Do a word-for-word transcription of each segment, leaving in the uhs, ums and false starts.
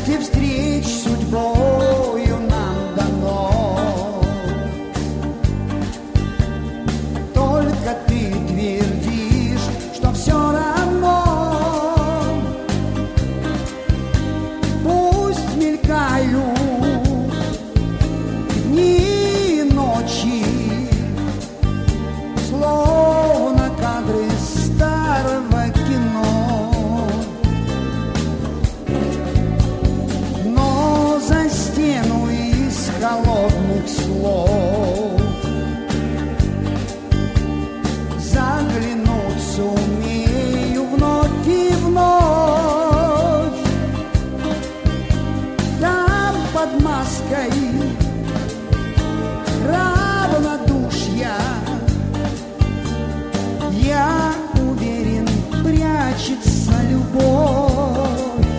Счастье встреч судьбою нам дано. Только ты твердишь, что все равно. Пусть мелькают дни и ночи, словно кадры старого кино. Но за стену из холодных слов заглянуть сумею вновь и вновь. Там под маской равнодушья, я уверен, прячется любовь.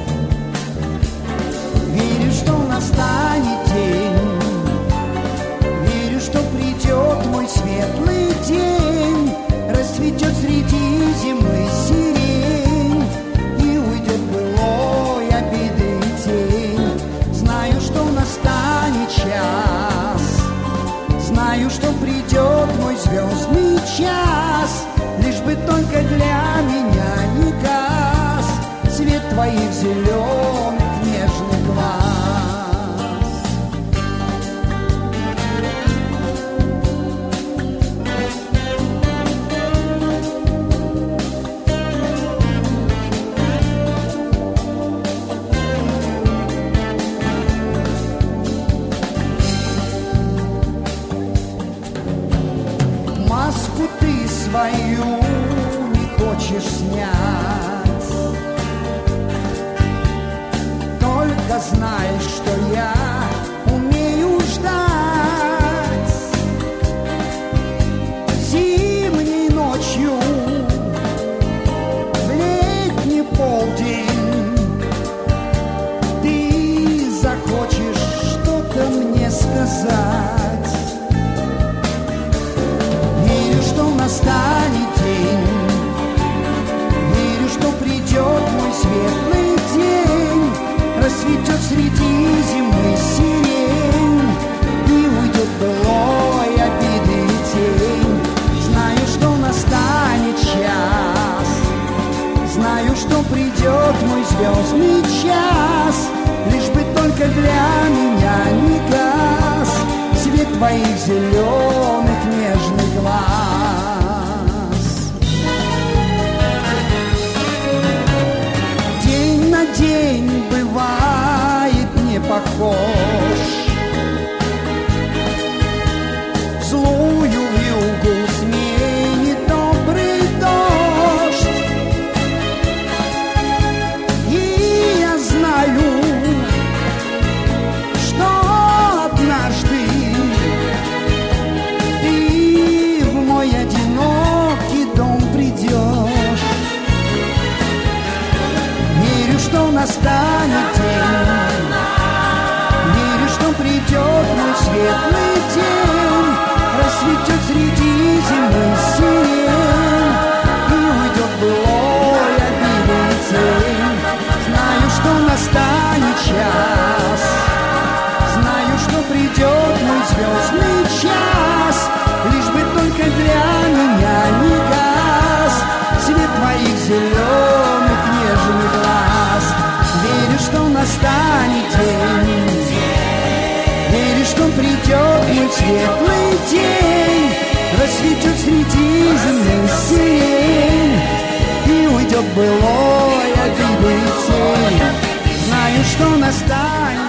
Верю, что настанет день, верю, что придет мой светлый день, расцветет среди зимы сирень и уйдет былой обиды тень. Знаю, что настанет час, знаю, что придет мой звездный час, лишь бы только для меня не гас свет твоих зеленых нежных глаз. Маску ты свою не хочешь снять, только знай, что я умею ждать. Зимней ночью, в летний полдень, ты захочешь что-то мне сказать. Верю, что настанет день, верю, что придет мой светлый день, расцветет среди зимы сирень и уйдет былой обиды тень. Знаю, что настанет час, знаю, что придет мой звездный час, лишь бы только для меня не гас свет твоих зеленых нежных глаз. День на день бывает не похож, злую вьюгу сменит добрый дождь. И я знаю, что однажды ты в мой одинокий дом придешь. Верю, что настанет день, верю, что придет мой светлый день, расцветет среди зимы сирень и уйдет былой обиды тень. Знаю, что настанет час, знаю, что придет мой звездный час, лишь бы только для меня не гас свет твоих зеленых нежных глаз. Верю, что настанет день, верю, что придет мой светлый день, расцветет среди зимы сирень и уйдет былой обиды тень. Знаю, что настанет